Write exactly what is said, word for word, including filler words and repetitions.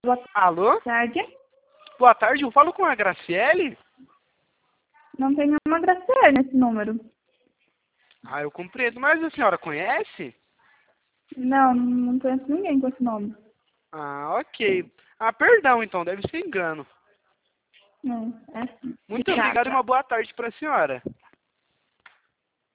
Boa Alô? tarde. Boa tarde, eu falo com a Graciele? Não tem nenhuma Graciele nesse número. Ah, eu compreendo, mas a senhora conhece? Não, não conheço ninguém com esse nome. Ah, ok. Ah, perdão então, deve ser engano. Não, é assim. Muito obrigado e uma boa tarde para a senhora.